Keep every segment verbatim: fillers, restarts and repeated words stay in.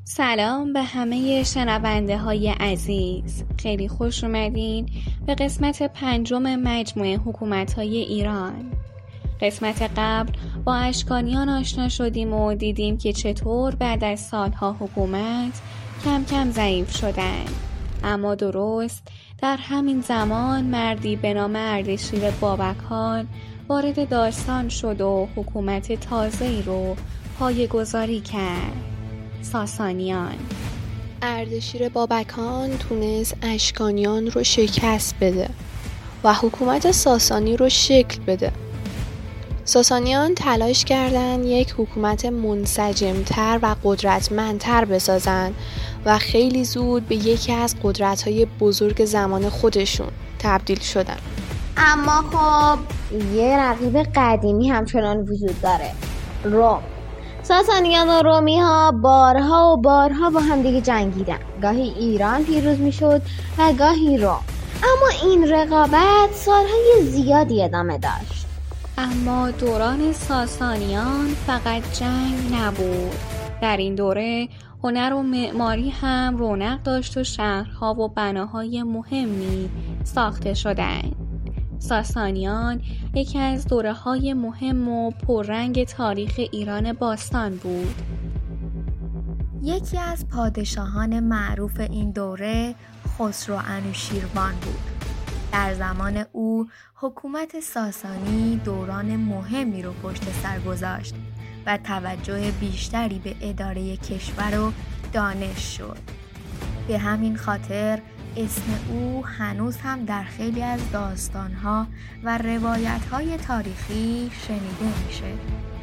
سلام به همه شنونده های عزیز. خیلی خوش اومدین به قسمت پنجم مجموعه حکومت های ایران. قسمت قبل با اشکانیان آشنا شدیم و دیدیم که چطور بعد از سالها حکومت کم کم ضعیف شدن. اما درست در همین زمان مردی به نام اردشیر بابکان وارد داستان شد و حکومت تازه‌ای رو پایه‌گذاری کرد. ساسانیان. اردشیر بابکان تونست اشکانیان رو شکست بده و حکومت ساسانی رو شکل بده. ساسانیان تلاش کردند یک حکومت منسجمتر و قدرتمندتر بسازن و خیلی زود به یکی از قدرت‌های بزرگ زمان خودشون تبدیل شدن. اما خب یه رقیب قدیمی همچنان وجود داره، روم. ساسانیان و رومی ها بارها و بارها با هم دیگه جنگیدن. گاهی ایران پیروز می شد و گاهی روم. اما این رقابت سالهای زیادی ادامه داشت. اما دوران ساسانیان فقط جنگ نبود. در این دوره هنر و معماری هم رونق داشت و شهرها و بناهای مهمی ساخته شدند. ساسانیان یکی از دوره‌های مهم و پررنگ تاریخ ایران باستان بود. یکی از پادشاهان معروف این دوره خسرو انوشیروان بود. در زمان او حکومت ساسانی دوران مهمی رو پشت سر گذاشت و توجه بیشتری به اداره کشور و دانش شد. به همین خاطر اسم او هنوز هم در خیلی از داستان‌ها و روایت‌های تاریخی شنیده میشه.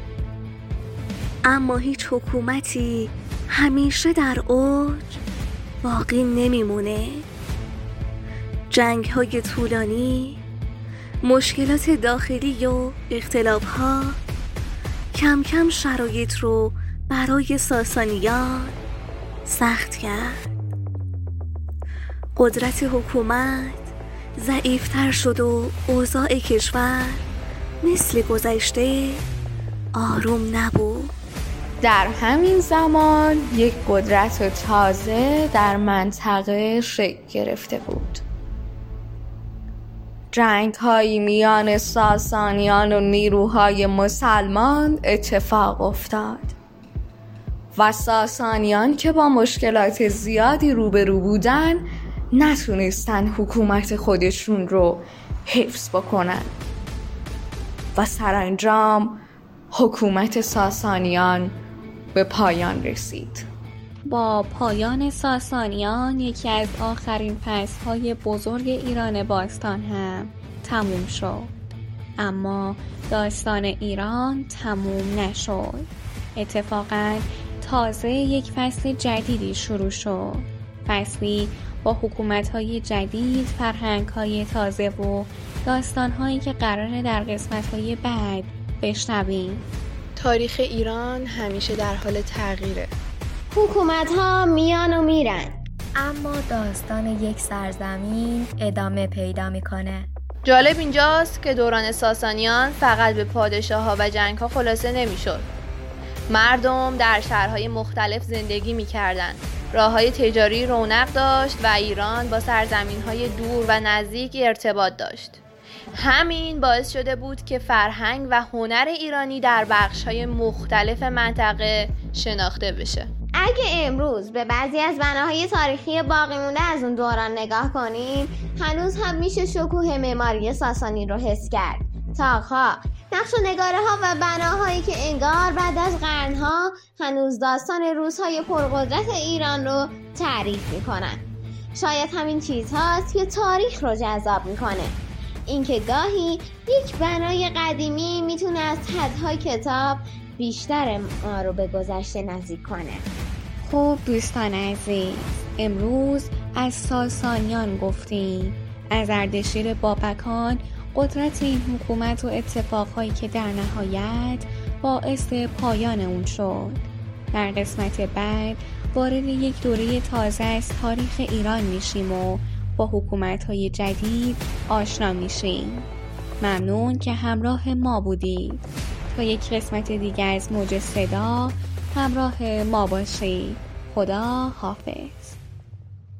اما هیچ حکومتی همیشه در اوج باقی نمیمونه. جنگ‌های طولانی، مشکلات داخلی و اختلاف‌ها کم کم شرایط رو برای ساسانیان سخت کرد. قدرت حکومت ضعیفتر شد و اوضاع کشور مثل گذشته آروم نبود. در همین زمان یک قدرت تازه در منطقه شکل گرفته بود. جنگ‌هایی میان ساسانیان و نیروهای مسلمان اتفاق افتاد و ساسانیان که با مشکلات زیادی روبرو بودن نتونستن حکومت خودشون رو حفظ بکنن و سرانجام حکومت ساسانیان به پایان رسید. با پایان ساسانیان یکی از آخرین فصل‌های بزرگ ایران باستان هم تموم شد. اما داستان ایران تموم نشد. اتفاقاً تازه یک فصل جدیدی شروع شد. فصلی با حکومت‌های جدید، فرهنگ‌های تازه و داستان‌هایی که قراره در قسمت‌های بعد بشنویم. تاریخ ایران همیشه در حال تغییره. حکومت‌ها میان و میرن، اما داستان یک سرزمین ادامه پیدا میکنه. جالب اینجاست که دوران ساسانیان فقط به پادشاه‌ها و جنگ‌ها خلاصه نمی‌شد. مردم در شهرهای مختلف زندگی می‌کردند. راه‌های تجاری رونق داشت و ایران با سرزمین‌های دور و نزدیک ارتباط داشت. همین باعث شده بود که فرهنگ و هنر ایرانی در بخش‌های مختلف منطقه شناخته بشه. اگه امروز به بعضی از بناهای تاریخی باقی مونده از اون دوران نگاه کنیم، هنوز هم میشه شکوه معماری ساسانی رو حس کرد. تاق‌ها، نقش و نگاره‌ها و بناهایی که انگار بعد از قرن‌ها هنوز داستان روزهای پرقدرت ایران رو تعریف میکنن. شاید همین چیزهاست که تاریخ رو جذاب میکنه. اینکه گاهی یک بنای قدیمی میتونه از حدهای کتاب بیشتر ما رو به گذشته نزدیک کنه. خب دوستان عزیز، امروز از ساسانیان گفتیم، از اردشیر بابکان، قدرت این حکومت و اتفاقهایی که در نهایت باعث پایان اون شد. در قسمت بعد وارد یک دوره تازه از تاریخ ایران میشیم و با حکومت‌های جدید آشنا میشیم. ممنون که همراه ما بودید. تا یک قسمت دیگه از موج صدا همراه ما باشید. خدا حافظ.